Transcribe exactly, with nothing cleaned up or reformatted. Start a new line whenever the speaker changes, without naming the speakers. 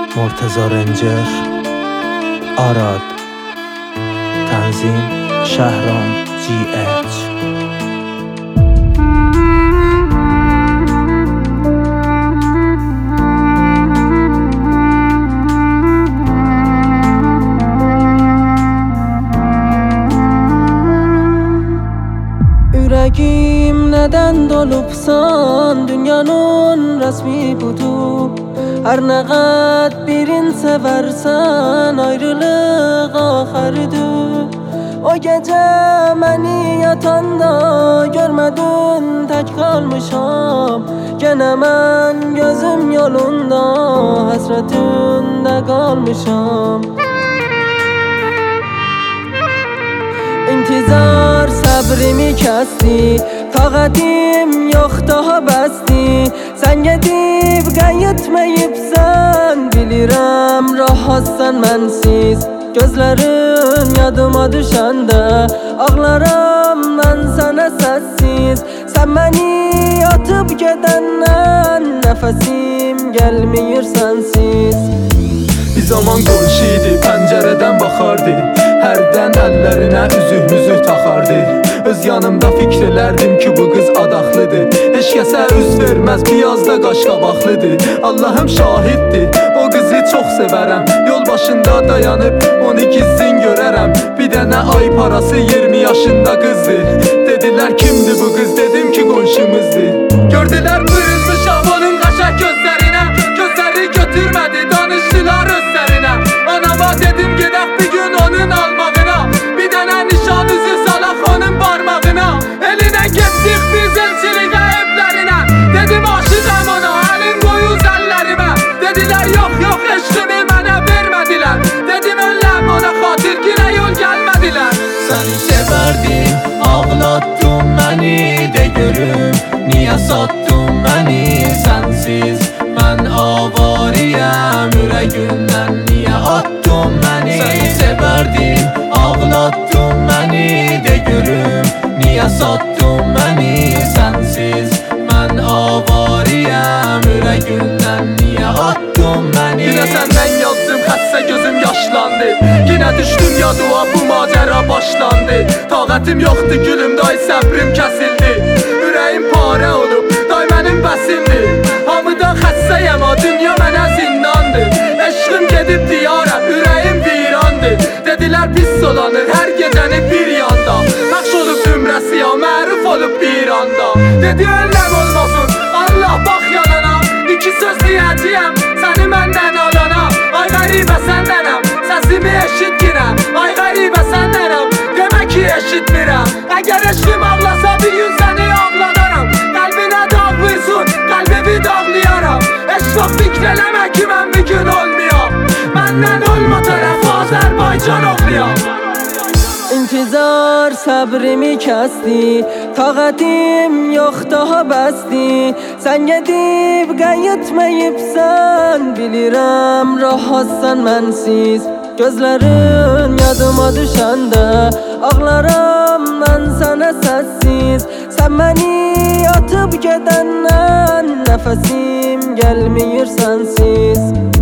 Murtaza Ranger, Arad. Tanzim Shahram G H.
Yüreğim neden dolupsan, dünyanın resmi budur. Her ne kadar birini seversen, ayrılık ahırdır. O gece beni yatanda görmedin, tek kalmışam. Gene ben gözüm yolunda, hasretinde kalmışam. İntizar sabrimi kesti, taqatim yok daha bəsdi. Sen gedib qayıtmayıbsan, bilirəm rahatsan mənsiz. Gözlerin yadıma düşəndə ağlaram mən sana səssiz. Sen beni atıp gedəndən nəfəsim gəlmir sensiz.
Bir zaman qonşuydu, pəncərədən baxardı. Hərdən əllərinə üzük-müzük taxardı. Öz yanımda fikr elərdim ki bu qız adaqlıdır. Heç kəsə üz verməz, biraz da qaşqabaqlıdır. Allahım şahiddir, o qızı çox sevərəm. Yol başında dayanıb onu gizlin görərəm. Bir dənə ay parası iyirmi yaşında qızdır. Dedilər kimdir bu qız, dedim ki qonşumuzdur. Gördülər bürünmüşəm onun qaşaq gözlərinə. Gözləri götürmədi, danışdılar özlərinə. Anama dedim gedək bir gün onun almağına. Bir dənə nişan üzü salaq onun barmağına. Elinə getdik biz elçilikə evlərinə. Dedim aşıqam ona, əlin qoyuz əllərimə. Dedilər yox yox eşqimi mənə vermədilər. Dedim önləm ona xatir girə yol gəlmədilər.
Səni sevərdim, ağlattın məni. De görüm, niyə sattın məni sensiz? Mən avariyəm, ürəyindən niyə attın məni? Səni sevərdim, ağlattın məni. De görüm, niyə sattın məni sensiz? Mən avariyəm, ürəyindən niyə attın məni?
Yine senden yazdım, xəstə gözüm yaşlandı. Yine düşdüm yadıma, bu macera başlandı. Taqətim yoxdur gülüm, day səbrim kəsildi. Ürəyim parə olub, day mənim bəsimdir. Hamıdan xəstəyəm, ha dünya mənə zindandır. Eşqim gedib diyarəm, ürəyim virandır. Dedilər pis olanır hər gecəni bir yanda. Bəxş olub ümrəsi ya, məruf olub bir anda. Dedi önləm olmasın, Allah bax yalana. İki söz deyəcəyəm, səni məndən alana. Ay qəribə səndənəm, səsimi eşitdirəm. Ay qəribə səndənəm, demək ki eşitmirəm. Əgər eşqim ağlasa bir gün səni ağladaram. Qəlbinə dağ vursun, qəlbimi dağlayaram. Eşq fikr eləmə ki mən bir gün olmayam. Məndən olma tərəf Azərbaycan oxuyam.
İntizar sabrimi kesti, taqatim yok daha bəsdi. Sen gedib qayıtmayıbsan, bilirəm rahatsan mənsiz. Gözlerin yadıma düşəndə ağlaram mən sana səssiz. Sen beni atıp gedəndən nəfəsim gəlmir sensiz.